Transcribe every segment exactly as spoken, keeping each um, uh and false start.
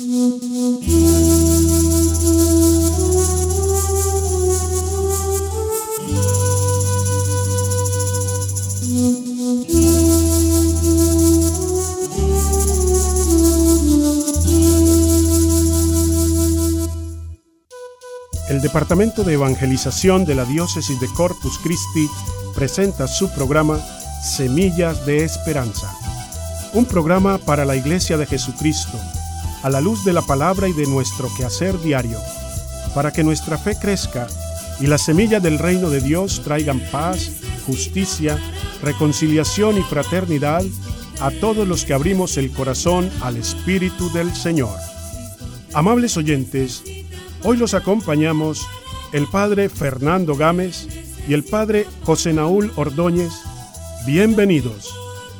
El Departamento de Evangelización de la Diócesis de Corpus Christi presenta su programa Semillas de Esperanza, un programa para la Iglesia de Jesucristo, a la luz de la palabra y de nuestro quehacer diario, para que nuestra fe crezca y las semillas del reino de Dios traigan paz, justicia, reconciliación y fraternidad a todos los que abrimos el corazón al Espíritu del Señor. Amables oyentes, hoy los acompañamos el Padre Fernando Gámez y el Padre José Naúl Ordóñez. Bienvenidos.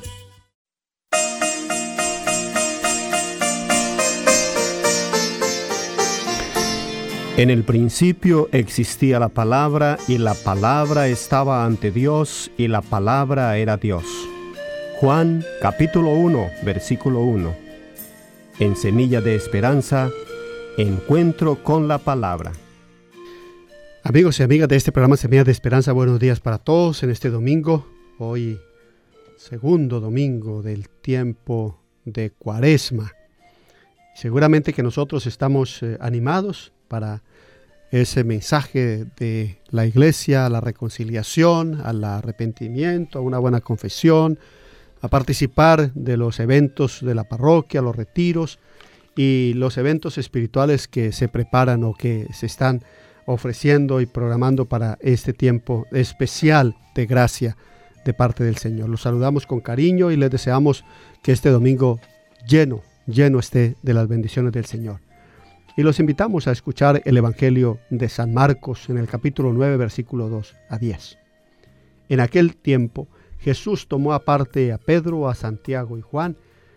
En el principio existía la palabra, y la palabra estaba ante Dios, y la palabra era Dios. Juan capítulo uno, versículo uno. En Semilla de Esperanza, encuentro con la palabra. Amigos y amigas de este programa Semilla de Esperanza, buenos días para todos en este domingo, hoy segundo domingo del tiempo de Cuaresma. Seguramente que nosotros estamos eh, animados para ese mensaje de la Iglesia, a la reconciliación, al arrepentimiento, a una buena confesión, a participar de los eventos de la parroquia, los retiros y los eventos espirituales que se preparan o que se están ofreciendo y programando para este tiempo especial de gracia de parte del Señor. Los saludamos con cariño y les deseamos que este domingo lleno, lleno esté de las bendiciones del Señor. Y los invitamos a escuchar el Evangelio de San Marcos en el capítulo nueve, versículo dos a diez. En aquel tiempo, Jesús tomó aparte a Pedro, a Santiago y Juan,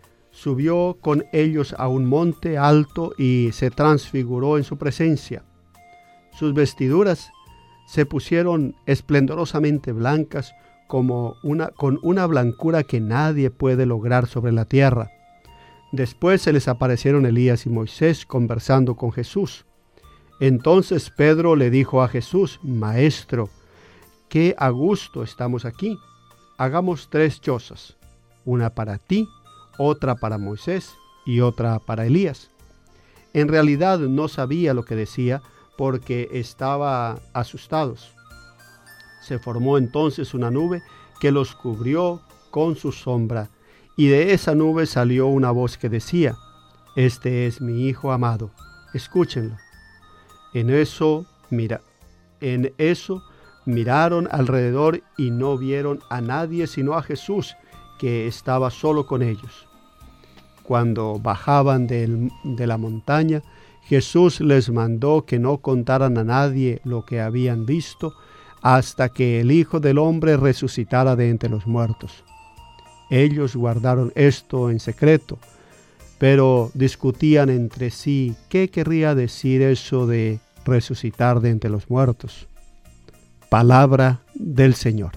subió con ellos a un monte alto y se transfiguró en su presencia. Sus vestiduras se pusieron esplendorosamente blancas, como una, con una blancura que nadie puede lograr sobre la tierra. Después se les aparecieron Elías y Moisés conversando con Jesús. Entonces Pedro le dijo a Jesús: Maestro, qué a gusto estamos aquí. Hagamos tres chozas, una para ti, otra para Moisés y otra para Elías. En realidad no sabía lo que decía porque estaba asustados. Se formó entonces una nube que los cubrió con su sombra, y de esa nube salió una voz que decía: Este es mi Hijo amado, escúchenlo. En eso, mira, en eso miraron alrededor y no vieron a nadie sino a Jesús, que estaba solo con ellos. Cuando bajaban de, de la montaña, Jesús les mandó que no contaran a nadie lo que habían visto hasta que el Hijo del Hombre resucitara de entre los muertos. Ellos guardaron esto en secreto, pero discutían entre sí qué querría decir eso de resucitar de entre los muertos. Palabra del Señor.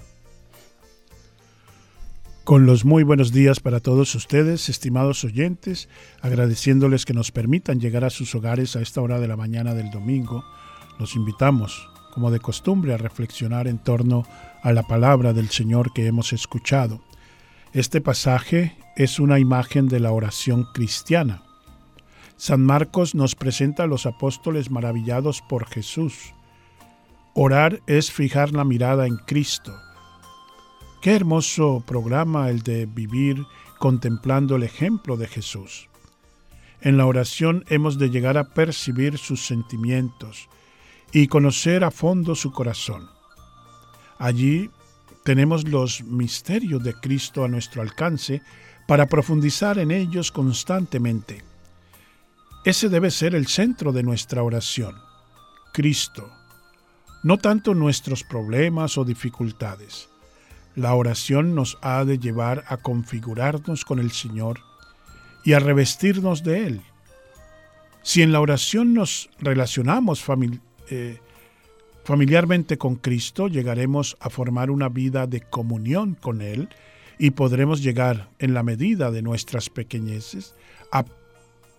Con los muy buenos días para todos ustedes, estimados oyentes, agradeciéndoles que nos permitan llegar a sus hogares a esta hora de la mañana del domingo, los invitamos, como de costumbre, a reflexionar en torno a la palabra del Señor que hemos escuchado. Este pasaje es una imagen de la oración cristiana. San Marcos nos presenta a los apóstoles maravillados por Jesús. Orar es fijar la mirada en Cristo. Qué hermoso programa el de vivir contemplando el ejemplo de Jesús. En la oración hemos de llegar a percibir sus sentimientos y conocer a fondo su corazón. Allí tenemos los misterios de Cristo a nuestro alcance para profundizar en ellos constantemente. Ese debe ser el centro de nuestra oración, Cristo, no tanto nuestros problemas o dificultades. La oración nos ha de llevar a configurarnos con el Señor y a revestirnos de Él. Si en la oración nos relacionamos famili- eh, familiarmente con Cristo, llegaremos a formar una vida de comunión con Él y podremos llegar, en la medida de nuestras pequeñeces, a,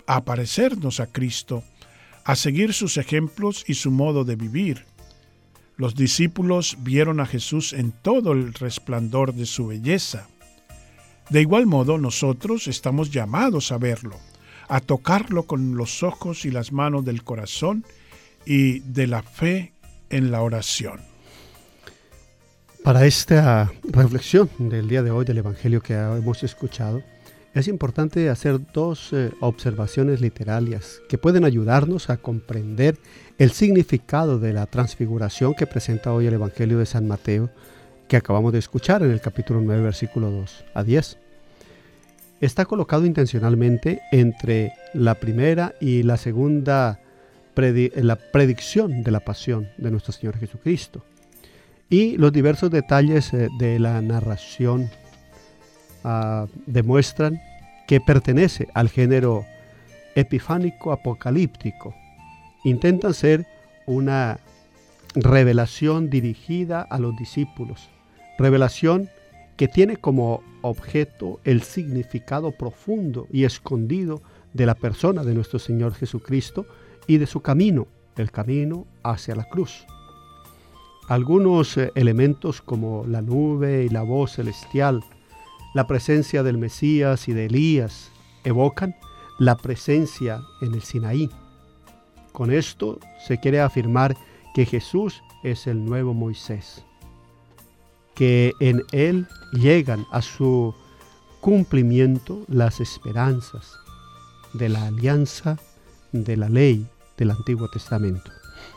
a parecernos a Cristo, a seguir sus ejemplos y su modo de vivir. Los discípulos vieron a Jesús en todo el resplandor de su belleza. De igual modo, nosotros estamos llamados a verlo, a tocarlo con los ojos y las manos del corazón y de la fe en la oración. Para esta reflexión del día de hoy del Evangelio que hemos escuchado, es importante hacer dos eh, observaciones literarias que pueden ayudarnos a comprender el significado de la transfiguración que presenta hoy el Evangelio de San Mateo, que acabamos de escuchar en el capítulo nueve, versículo dos a diez. Está colocado intencionalmente entre la primera y la segunda predi- la predicción de la pasión de nuestro Señor Jesucristo. Y los diversos detalles eh, de la narración uh, demuestran que pertenece al género epifánico apocalíptico. Intentan ser una revelación dirigida a los discípulos, revelación que tiene como objeto el significado profundo y escondido de la persona de nuestro Señor Jesucristo y de su camino, el camino hacia la cruz. Algunos eh, elementos como la nube y la voz celestial, la presencia del Mesías y de Elías, evocan la presencia en el Sinaí. Con esto se quiere afirmar que Jesús es el nuevo Moisés, que en él llegan a su cumplimiento las esperanzas de la alianza de la ley del Antiguo Testamento.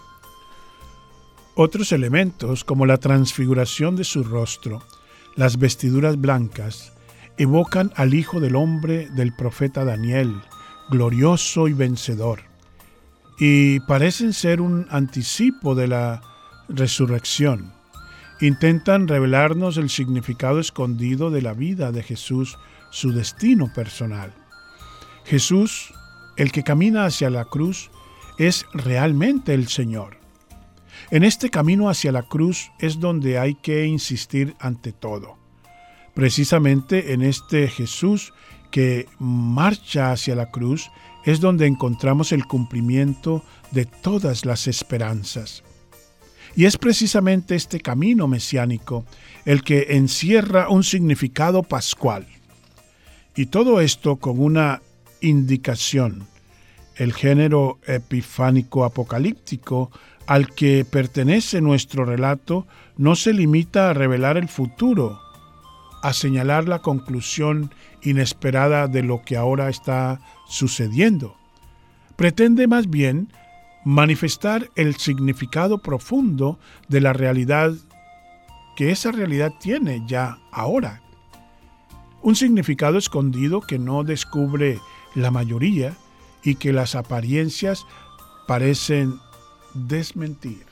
Otros elementos, como la transfiguración de su rostro, las vestiduras blancas, evocan al Hijo del Hombre del profeta Daniel, glorioso y vencedor, y parecen ser un anticipo de la resurrección. Intentan revelarnos el significado escondido de la vida de Jesús, su destino personal. Jesús, el que camina hacia la cruz, es realmente el Señor. En este camino hacia la cruz es donde hay que insistir ante todo. Precisamente en este Jesús que marcha hacia la cruz es donde encontramos el cumplimiento de todas las esperanzas. Y es precisamente este camino mesiánico el que encierra un significado pascual. Y todo esto con una indicación. El género epifánico apocalíptico al que pertenece nuestro relato no se limita a revelar el futuro, a señalar la conclusión inesperada de lo que ahora está sucediendo. Pretende más bien manifestar el significado profundo de la realidad que esa realidad tiene ya ahora. Un significado escondido que no descubre la mayoría y que las apariencias parecen desmentir.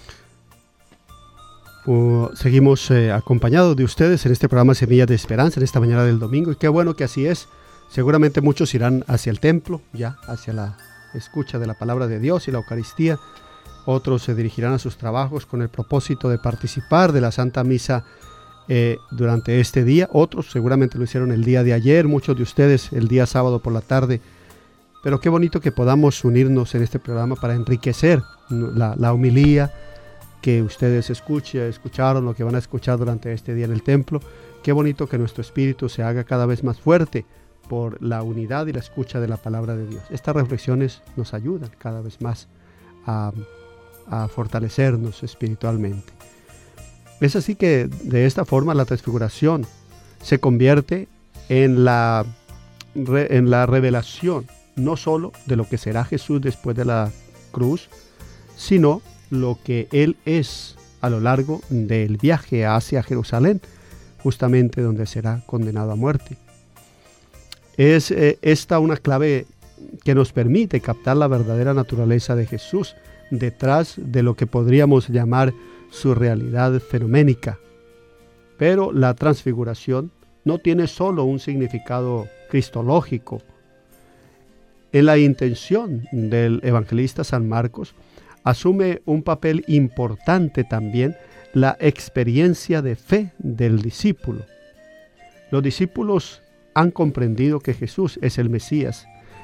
Uh, seguimos eh, acompañados de ustedes en este programa Semillas de Esperanza en esta mañana del domingo, y qué bueno que así es. Seguramente muchos irán hacia el templo, ya hacia la escucha de la palabra de Dios y la Eucaristía. Otros se dirigirán a sus trabajos con el propósito de participar de la Santa Misa eh, durante este día. Otros seguramente lo hicieron el día de ayer, muchos de ustedes el día sábado por la tarde. Pero qué bonito que podamos unirnos en este programa para enriquecer la, la homilía que ustedes escuchen, escucharon, lo que van a escuchar durante este día en el templo. Qué bonito que nuestro espíritu se haga cada vez más fuerte por la unidad y la escucha de la palabra de Dios. Estas reflexiones nos ayudan cada vez más a, a fortalecernos espiritualmente. Es así que de esta forma la transfiguración se convierte en la, en la revelación no solo de lo que será Jesús después de la cruz, sino lo que Él es a lo largo del viaje hacia Jerusalén, justamente donde será condenado a muerte. Es eh, esta una clave que nos permite captar la verdadera naturaleza de Jesús detrás de lo que podríamos llamar su realidad fenoménica. Pero la transfiguración no tiene solo un significado cristológico. En la intención del evangelista San Marcos asume un papel importante también la experiencia de fe del discípulo. Los discípulos han comprendido que Jesús es el Mesías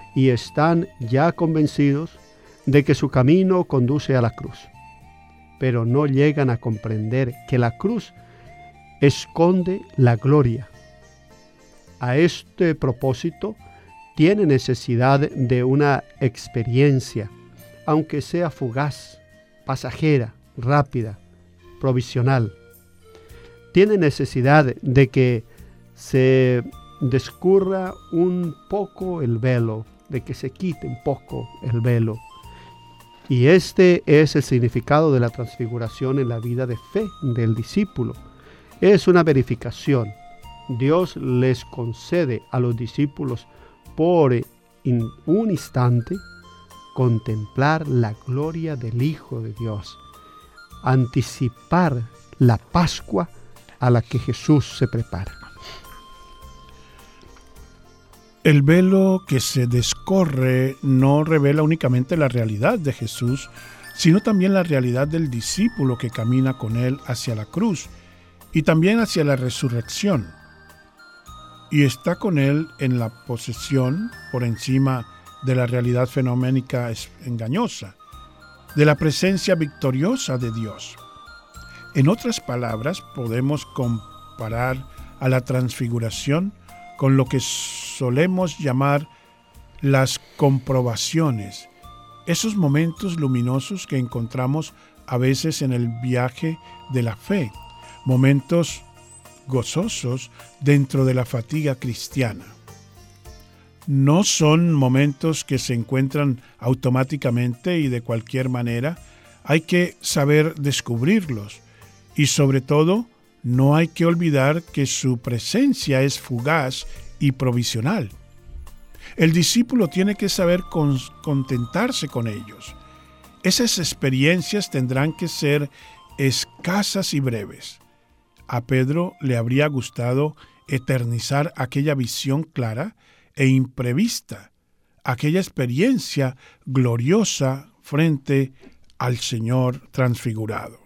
y están ya convencidos de que su camino conduce a la cruz, pero no llegan a comprender que la cruz esconde la gloria. A este propósito, tiene necesidad de una experiencia, aunque sea fugaz, pasajera, rápida, provisional. Tiene necesidad de que se descurra un poco el velo, de que se quite un poco el velo. Y este es el significado de la transfiguración en la vida de fe del discípulo. Es una verificación. Dios les concede a los discípulos por un instante contemplar la gloria del Hijo de Dios, anticipar la Pascua a la que Jesús se prepara. El velo que se descorre no revela únicamente la realidad de Jesús, sino también la realidad del discípulo que camina con él hacia la cruz y también hacia la resurrección. Y está con él en la posesión, por encima de la realidad fenoménica engañosa, de la presencia victoriosa de Dios. En otras palabras, podemos comparar a la transfiguración con lo que solemos llamar las comprobaciones, esos momentos luminosos que encontramos a veces en el viaje de la fe, momentos gozosos dentro de la fatiga cristiana. No son momentos que se encuentran automáticamente y de cualquier manera. Hay que saber descubrirlos y sobre todo no hay que olvidar que su presencia es fugaz y provisional. El discípulo tiene que saber con, contentarse con ellos. Esas experiencias tendrán que ser escasas y breves. A Pedro le habría gustado eternizar aquella visión clara e imprevista, aquella experiencia gloriosa frente al Señor transfigurado.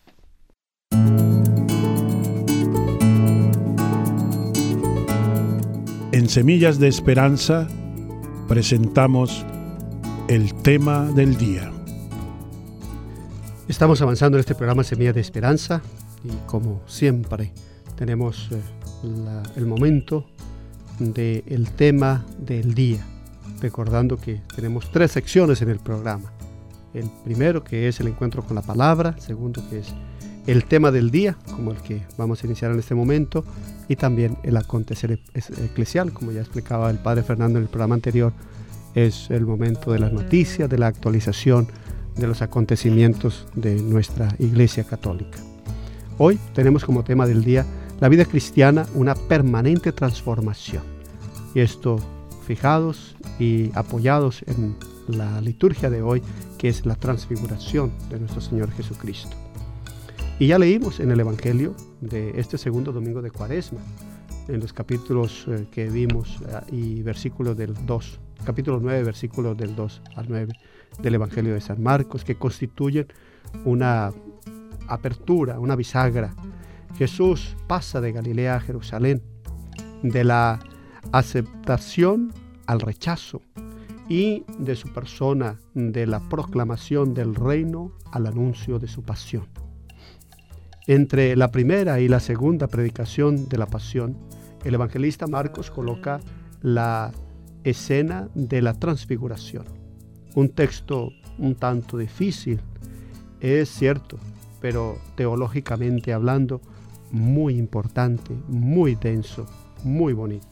En Semillas de Esperanza presentamos el tema del día. Estamos avanzando en este programa Semillas de Esperanza y como siempre tenemos eh, la, el momento del tema del día, recordando que tenemos tres secciones en el programa. El primero, que es el encuentro con la palabra; segundo, que es el tema del día, como el que vamos a iniciar en este momento, y también el acontecer eclesial, como ya explicaba el padre Fernando en el programa anterior. Es el momento de las noticias, de la actualización de los acontecimientos de nuestra Iglesia Católica. Hoy tenemos como tema del día la vida cristiana, una permanente transformación. Y esto fijados y apoyados en la liturgia de hoy, que es la transfiguración de nuestro Señor Jesucristo. Y ya leímos en el Evangelio de este segundo domingo de Cuaresma, en los capítulos eh, que vimos eh, y versículos del dos, capítulo nueve, versículos del dos al nueve del Evangelio de San Marcos, que constituyen una apertura, una bisagra. Jesús pasa de Galilea a Jerusalén, de la aceptación al rechazo, y de su persona, de la proclamación del reino al anuncio de su pasión. Entre la primera y la segunda predicación de la pasión, el evangelista Marcos coloca la escena de la transfiguración. Un texto un tanto difícil, es cierto, pero teológicamente hablando, muy importante, muy denso, muy bonito.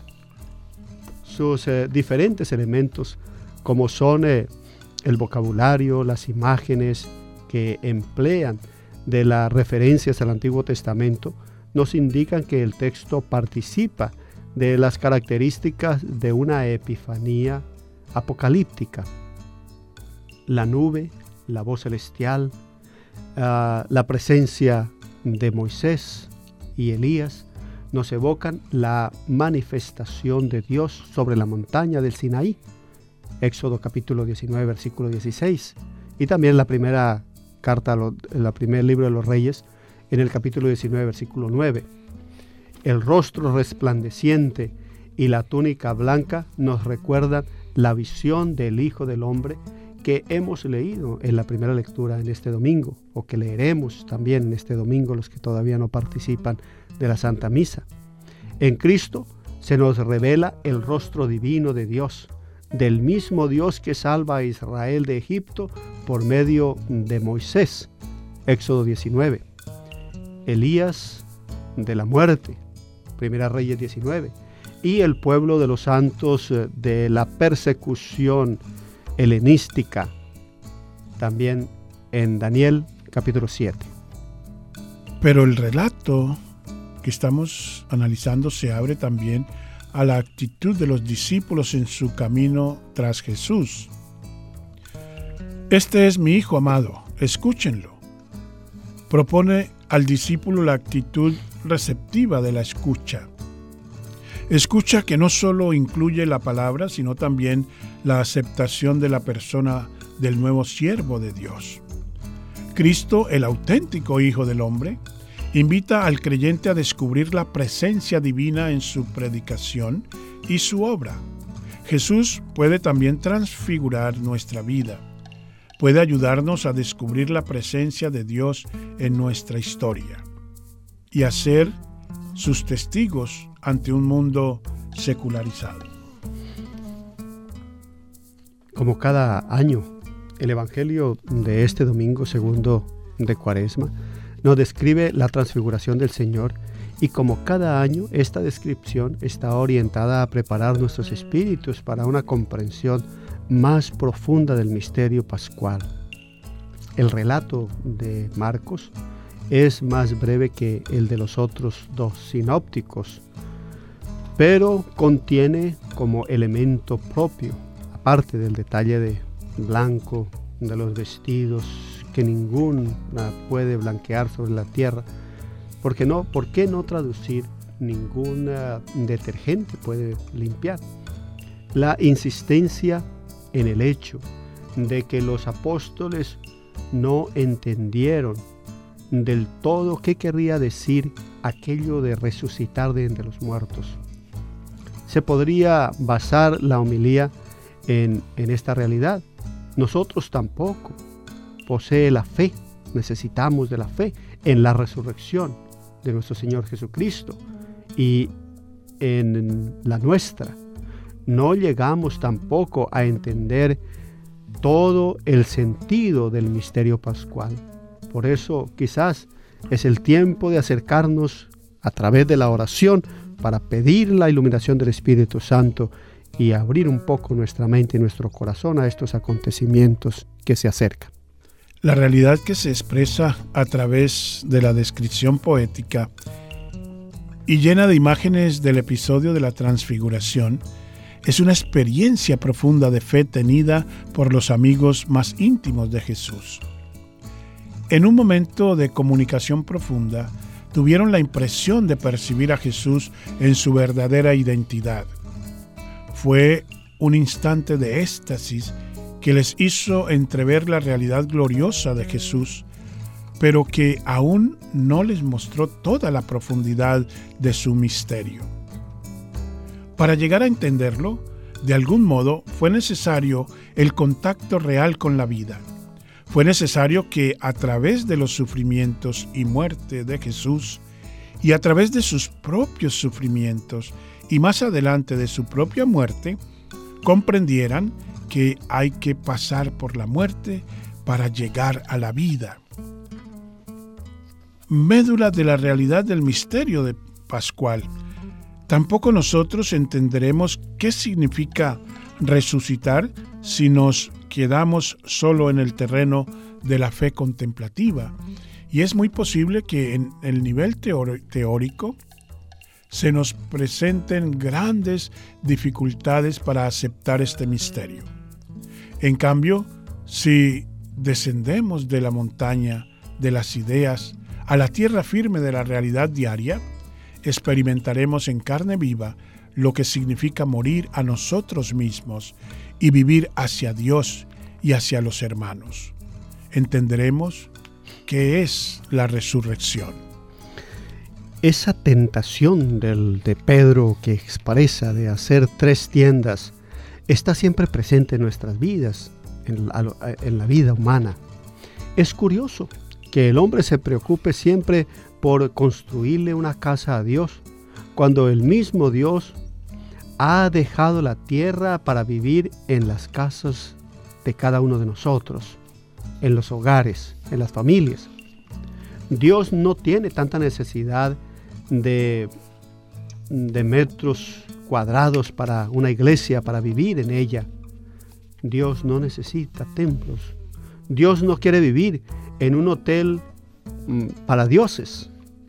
Sus eh, diferentes elementos, como son eh, el vocabulario, las imágenes que emplean de las referencias al Antiguo Testamento, nos indican que el texto participa de las características de una epifanía apocalíptica. La nube, la voz celestial, uh, la presencia de Moisés y Elías nos evocan la manifestación de Dios sobre la montaña del Sinaí, Éxodo capítulo diecinueve, versículo dieciséis, y también la primera carta, el primer libro de los Reyes, en el capítulo diecinueve, versículo nueve. El rostro resplandeciente y la túnica blanca nos recuerdan la visión del Hijo del Hombre que hemos leído en la primera lectura en este domingo, o que leeremos también en este domingo los que todavía no participan de la Santa Misa. En Cristo se nos revela el rostro divino de Dios, del mismo Dios que salva a Israel de Egipto por medio de Moisés, Éxodo diecinueve. Elías de la muerte, Primera Reyes diecinueve. Y el pueblo de los santos de la persecución helenística, también en Daniel capítulo siete. Pero el relato que estamos analizando se abre también a la actitud de los discípulos en su camino tras Jesús. Este es mi Hijo amado, escúchenlo. Propone al discípulo la actitud receptiva de la escucha. Escucha que no solo incluye la palabra, sino también la aceptación de la persona del nuevo siervo de Dios. Cristo, el auténtico Hijo del Hombre, invita al creyente a descubrir la presencia divina en su predicación y su obra. Jesús puede también transfigurar nuestra vida. Puede ayudarnos a descubrir la presencia de Dios en nuestra historia y a ser sus testigos ante un mundo secularizado. Como cada año, el Evangelio de este domingo segundo de Cuaresma nos describe la transfiguración del Señor, y como cada año, esta descripción está orientada a preparar nuestros espíritus para una comprensión más profunda del misterio pascual. El relato de Marcos es más breve que el de los otros dos sinópticos, pero contiene como elemento propio, aparte del detalle de blanco de los vestidos que ninguna puede blanquear sobre la tierra, porque no, ¿por qué no traducir ningún detergente puede limpiar? La insistencia en el hecho de que los apóstoles no entendieron del todo qué querría decir aquello de resucitar de entre los muertos. Se podría basar la homilía en, en esta realidad. Nosotros tampoco posee la fe, necesitamos de la fe en la resurrección de nuestro Señor Jesucristo, y en la nuestra no llegamos tampoco a entender todo el sentido del misterio pascual. Por eso quizás es el tiempo de acercarnos a través de la oración para pedir la iluminación del Espíritu Santo y abrir un poco nuestra mente y nuestro corazón a estos acontecimientos que se acercan. La realidad que se expresa a través de la descripción poética y llena de imágenes del episodio de la Transfiguración es una experiencia profunda de fe tenida por los amigos más íntimos de Jesús. En un momento de comunicación profunda, tuvieron la impresión de percibir a Jesús en su verdadera identidad. Fue un instante de éxtasis que les hizo entrever la realidad gloriosa de Jesús, pero que aún no les mostró toda la profundidad de su misterio. Para llegar a entenderlo, de algún modo fue necesario el contacto real con la vida. Fue necesario que a través de los sufrimientos y muerte de Jesús, y a través de sus propios sufrimientos, y más adelante de su propia muerte, comprendieran que hay que pasar por la muerte para llegar a la vida. Médula de la realidad del misterio de pascual. Tampoco nosotros entenderemos qué significa resucitar si nos quedamos solo en el terreno de la fe contemplativa. Y es muy posible que en el nivel teórico se nos presenten grandes dificultades para aceptar este misterio. En cambio, si descendemos de la montaña de las ideas a la tierra firme de la realidad diaria, experimentaremos en carne viva lo que significa morir a nosotros mismos y vivir hacia Dios y hacia los hermanos. Entenderemos qué es la resurrección. Esa tentación del, de Pedro que expresa de hacer tres tiendas está siempre presente en nuestras vidas, en la, en la vida humana. Es curioso que el hombre se preocupe siempre por construirle una casa a Dios, cuando el mismo Dios ha dejado la tierra para vivir en las casas de cada uno de nosotros, en los hogares, en las familias. Dios no tiene tanta necesidad de, de metros cuadrados para una iglesia, para vivir en ella. Dios no necesita templos. Dios no quiere vivir en un hotel mm, para dioses,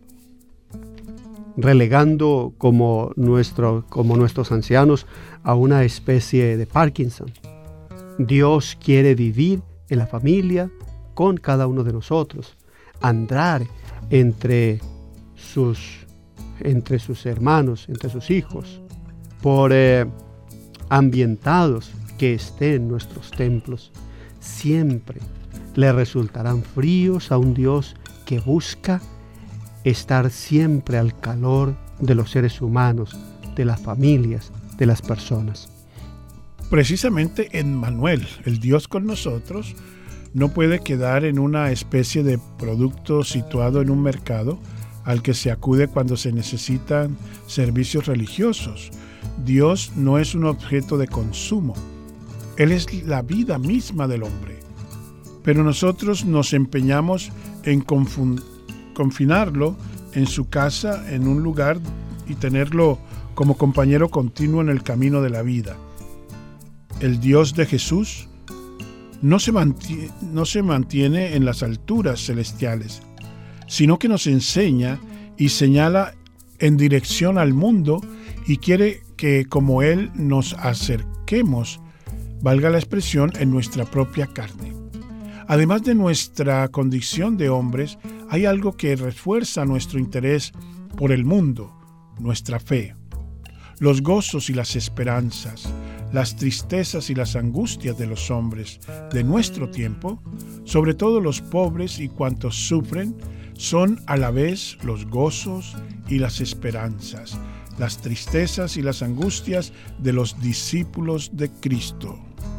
relegando como, nuestro, como nuestros ancianos a una especie de Parkinson. Dios quiere vivir en la familia con cada uno de nosotros, andar entre sus, entre sus hermanos, entre sus hijos, por eh, ambientados que estén en nuestros templos. Siempre le resultarán fríos a un Dios que busca estar siempre al calor de los seres humanos, de las familias, de las personas. Precisamente Emmanuel, el Dios con nosotros, no puede quedar en una especie de producto situado en un mercado al que se acude cuando se necesitan servicios religiosos. Dios no es un objeto de consumo. Él es la vida misma del hombre. Pero nosotros nos empeñamos en confund- confinarlo en su casa, en un lugar, y tenerlo como compañero continuo en el camino de la vida. El Dios de Jesús no se mantiene, no se mantiene en las alturas celestiales, sino que nos enseña y señala en dirección al mundo y quiere que como Él nos acerquemos, valga la expresión, en nuestra propia carne. Además de nuestra condición de hombres, hay algo que refuerza nuestro interés por el mundo, nuestra fe. Los gozos y las esperanzas, las tristezas y las angustias de los hombres de nuestro tiempo, sobre todo los pobres y cuantos sufren, son a la vez los gozos y las esperanzas, las tristezas y las angustias de los discípulos de Cristo.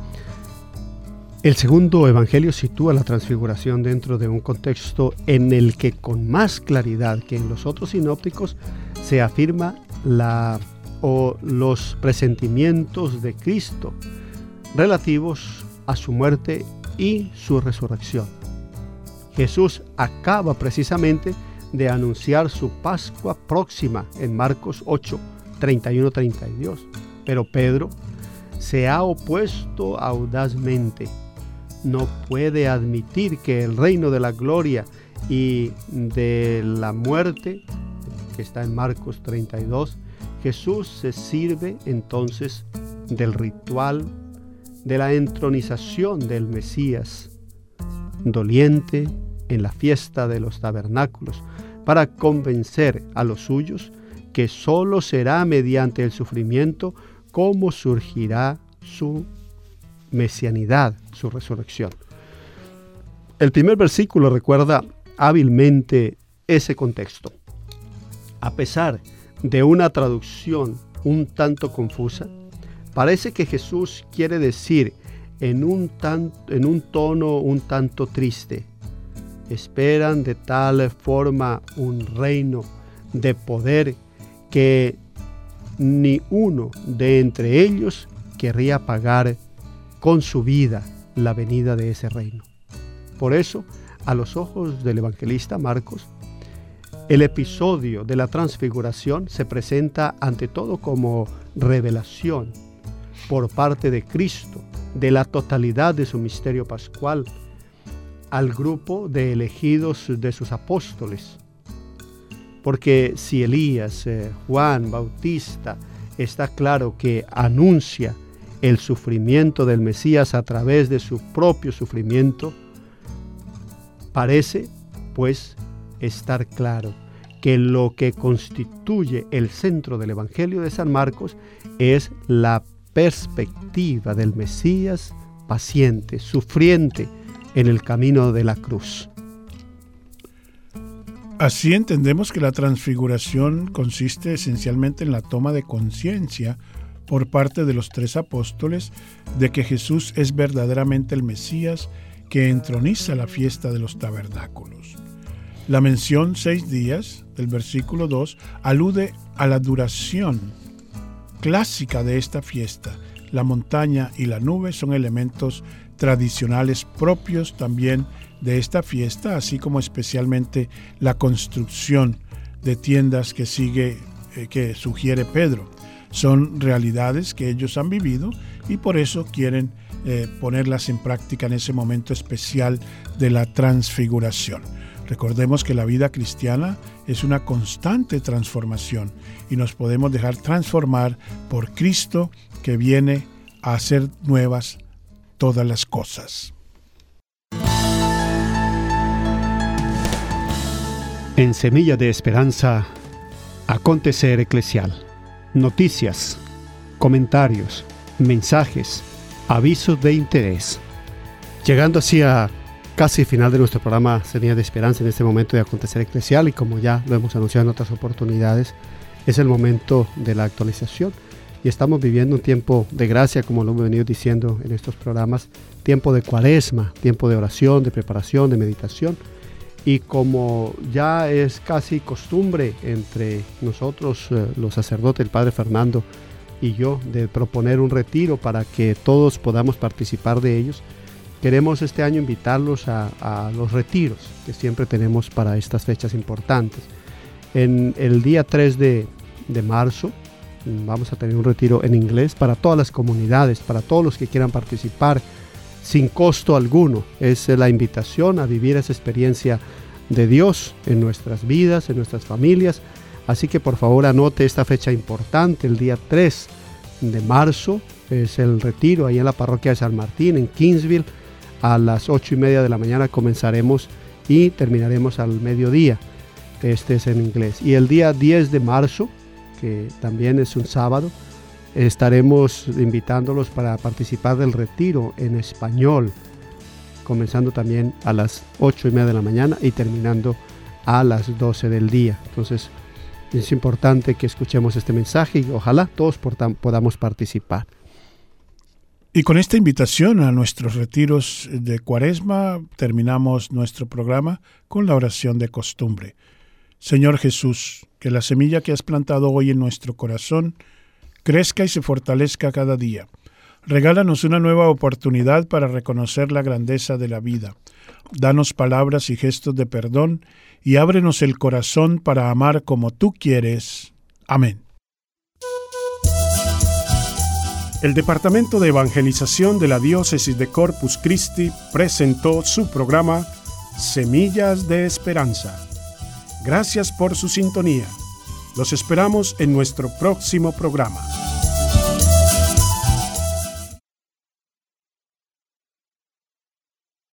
El segundo evangelio sitúa la transfiguración dentro de un contexto en el que con más claridad que en los otros sinópticos se afirma la o los presentimientos de Cristo relativos a su muerte y su resurrección. Jesús acaba precisamente de anunciar su Pascua próxima en Marcos ocho, treinta y uno a treinta y dos, pero Pedro se ha opuesto audazmente. No puede admitir que el reino de la gloria y de la muerte, que está en Marcos treinta y dos, Jesús se sirve entonces del ritual de la entronización del Mesías doliente en la fiesta de los tabernáculos para convencer a los suyos que sólo será mediante el sufrimiento cómo surgirá su mesianidad, su resurrección. El primer versículo recuerda hábilmente ese contexto. A pesar de una traducción un tanto confusa, parece que Jesús quiere decir en un, tan, en un tono un tanto triste: esperan de tal forma un reino de poder que ni uno de entre ellos querría pagar con su vida la venida de ese reino. Por eso, a los ojos del evangelista Marcos, el episodio de la transfiguración se presenta ante todo como revelación por parte de Cristo de la totalidad de su misterio pascual al grupo de elegidos de sus apóstoles. Porque si Elías, eh, Juan Bautista, está claro que anuncia el sufrimiento del Mesías a través de su propio sufrimiento, parece, pues, estar claro que lo que constituye el centro del Evangelio de San Marcos es la perspectiva del Mesías paciente, sufriente en el camino de la cruz. Así entendemos que la transfiguración consiste esencialmente en la toma de conciencia por parte de los tres apóstoles de que Jesús es verdaderamente el Mesías que entroniza la fiesta de los tabernáculos. La mención seis días del versículo dos alude a la duración clásica de esta fiesta. La montaña y la nube son elementos tradicionales propios también de esta fiesta, así como especialmente la construcción de tiendas que sigue, eh, que sugiere Pedro. Son realidades que ellos han vivido y por eso quieren eh, ponerlas en práctica en ese momento especial de la transfiguración. Recordemos que la vida cristiana es una constante transformación y nos podemos dejar transformar por Cristo, que viene a hacer nuevas todas las cosas. En Semilla de Esperanza, acontecer eclesial. Noticias, comentarios, mensajes, avisos de interés. Llegando así a casi final de nuestro programa Semilla de Esperanza en este momento de acontecer eclesial, y como ya lo hemos anunciado en otras oportunidades, es el momento de la actualización y estamos viviendo un tiempo de gracia, como lo hemos venido diciendo en estos programas, tiempo de cuaresma, tiempo de oración, de preparación, de meditación, y como ya es casi costumbre entre nosotros, eh, los sacerdotes, el Padre Fernando y yo, de proponer un retiro para que todos podamos participar de ellos, queremos este año invitarlos a, a los retiros que siempre tenemos para estas fechas importantes. En el día tres de, de marzo vamos a tener un retiro en inglés para todas las comunidades, para todos los que quieran participar, sin costo alguno. Es la invitación a vivir esa experiencia de Dios en nuestras vidas, en nuestras familias. Así que por favor anote esta fecha importante, el día tres de marzo, es el retiro ahí en la parroquia de San Martín, en Kingsville. A las ocho y media de la mañana comenzaremos y terminaremos al mediodía. Este es en inglés. Y el día diez de marzo, que también es un sábado, estaremos invitándolos para participar del retiro en español, comenzando también a las ocho y media de la mañana y terminando a las doce del día. Entonces es importante que escuchemos este mensaje y ojalá todos podamos participar. Y con esta invitación a nuestros retiros de Cuaresma, terminamos nuestro programa con la oración de costumbre. Señor Jesús, que la semilla que has plantado hoy en nuestro corazón crezca y se fortalezca cada día. Regálanos una nueva oportunidad para reconocer la grandeza de la vida. Danos palabras y gestos de perdón y ábrenos el corazón para amar como tú quieres. Amén. El Departamento de Evangelización de la Diócesis de Corpus Christi presentó su programa Semillas de Esperanza. Gracias por su sintonía. Los esperamos en nuestro próximo programa.